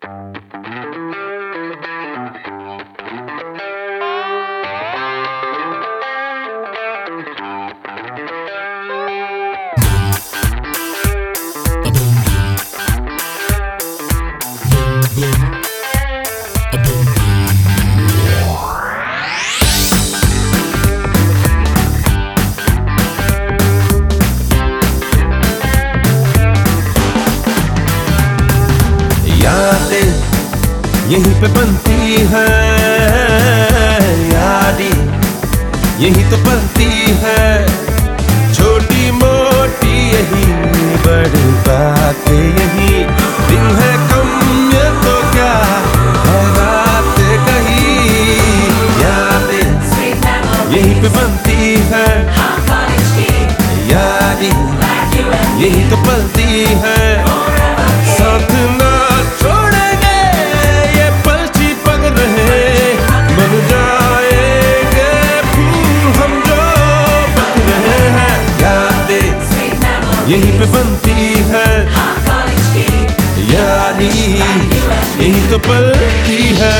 यहीं पे बनती है यारी, यहीं तो बनती है छोटी मोटी, यही बड़ी बातें, यही दिन है कम ये तो क्या है रात कहीं। यादें यहीं पे बनती है यारी, यही तो पलती है, साथ ना छोड़ेंगे ये पल चिपक रहे, बन जाएंगे फूल हम जो बन रहे हैं। यादें यहीं पे बनती है यारी, यही तो पलती है।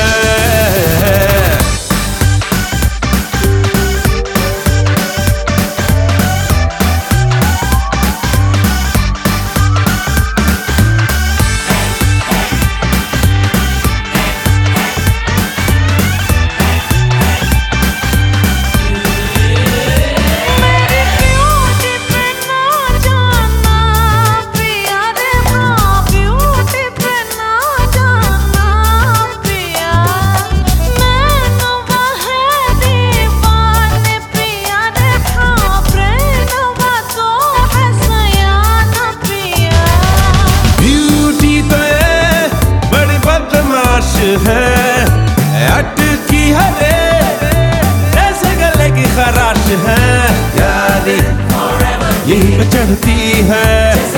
है अटकी हरे जैसे गले की खराश है, यारी यहीं पे चढ़ती है,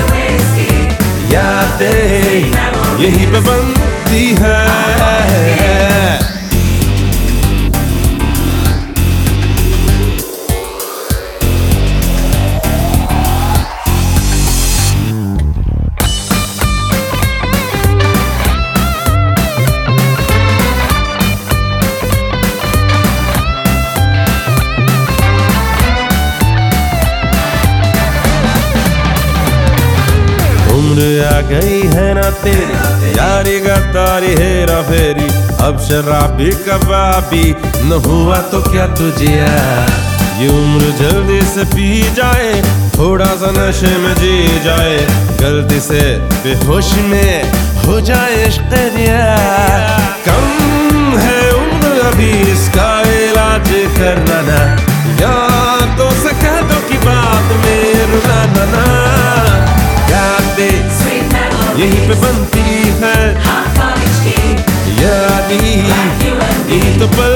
यादें यहीं पे बनती है। उम्र आ गई है ना तेरी, यारी गद्दारी हेरा फेरी, अब शराबी कबाबी न हुआ तो क्या तुझे ये उम्र जल्दी से पी जाए, थोड़ा सा नशे में जी जाए, गलती से बेहोश में हो जाए इश्क़ रिया। कम है उम्र अभी इसका इलाज करना ना, यादों से कह दो कि बात में रुलाना ना। यादें यहीं पे बनती है यारी, यही तो